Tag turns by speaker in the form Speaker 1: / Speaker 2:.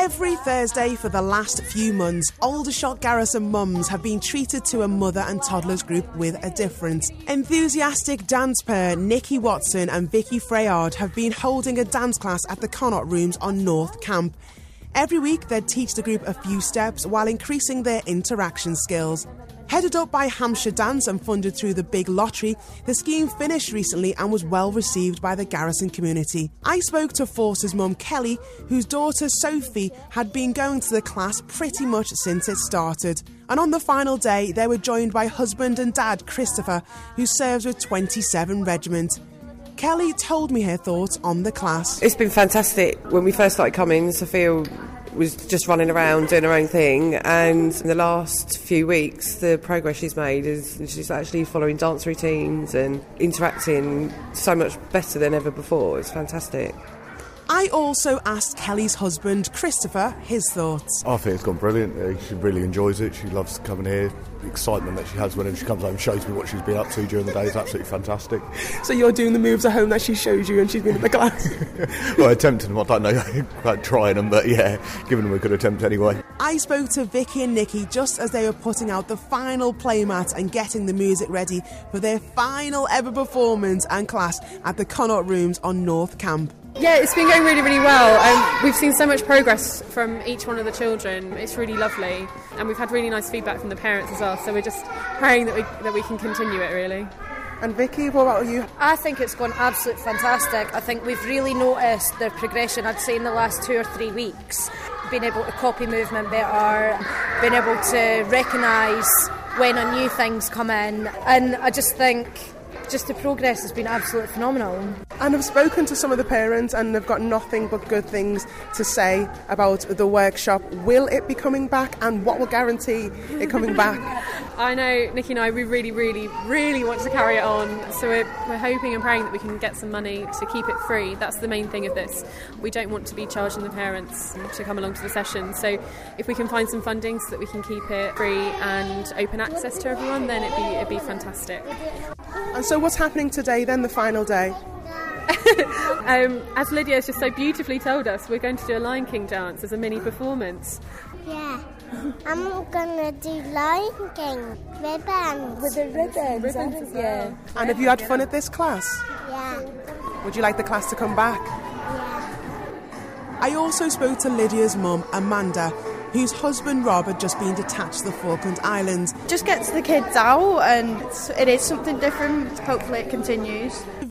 Speaker 1: Every Thursday for the last few months, Aldershot Garrison mums have been treated to a mother and toddlers group with a difference. Enthusiastic dance pair Nikki Watson and Vicky Freyard have been holding a dance class at the Connaught Rooms on North Camp. Every week they'd teach the group a few steps while increasing their interaction skills. Headed up by Hampshire Dance and funded through the Big Lottery, the scheme finished recently and was well received by the Garrison community. I spoke to Force's mum Kelly, whose daughter Sophie had been going to the class pretty much since it started. And on the final day, they were joined by husband and dad Christopher, who serves with 27 Regiment. Kelly told me her thoughts on the class.
Speaker 2: It's been fantastic. When we first started coming, Sophia was just running around doing her own thing, and in the last few weeks the progress she's made is she's actually following dance routines and interacting so much better than ever before. It's fantastic.
Speaker 1: I also asked Kelly's husband Christopher his thoughts.
Speaker 3: I think it's gone brilliant. She really enjoys it. She loves coming here. The excitement that she has whenever she comes home shows me what she's been up to during the day is absolutely fantastic.
Speaker 1: So you're doing the moves at home that she shows you and she's been in the class?
Speaker 3: Well, attempting them. I don't know about trying them, but yeah, giving them a good attempt anyway.
Speaker 1: I spoke to Vicky and Nikki just as they were putting out the final playmat and getting the music ready for their final ever performance and class at the Connaught Rooms on North Camp.
Speaker 4: Yeah, it's been going really, really well. We've seen so much progress from each one of the children. It's really lovely, and we've had really nice feedback from the parents as well. So we're just praying that we can continue it, really.
Speaker 1: And Vicky, what about you?
Speaker 5: I think it's gone absolutely fantastic. I think we've really noticed the progression, I'd say, in the last 2 or 3 weeks. Being able to copy movement better, being able to recognise when a new thing's come in, and I just think just the progress has been absolutely phenomenal.
Speaker 1: And I've spoken to some of the parents and they've got nothing but good things to say about the workshop. Will it be coming back, and what will guarantee it coming back?
Speaker 4: I know Nikki and I, we really, really, really want to carry it on. So we're hoping and praying that we can get some money to keep it free. That's the main thing of this. We don't want to be charging the parents to come along to the session. So if we can find some funding so that we can keep it free and open access to everyone, then it'd be fantastic.
Speaker 1: And so what's happening today then, the final day?
Speaker 4: As Lydia has just so beautifully told us, we're going to do a Lion King dance as a mini performance.
Speaker 6: Yeah, I'm gonna do Lion King ribbons.
Speaker 5: With the ribbons, yeah.
Speaker 1: And have you had fun at this class?
Speaker 6: Yeah.
Speaker 1: Would you like the class to come back?
Speaker 6: Yeah.
Speaker 1: I also spoke to Lydia's mum, Amanda, whose husband Rob had just been detached to the Falkland Islands.
Speaker 7: Just gets the kids out, and it is something different. Hopefully it continues.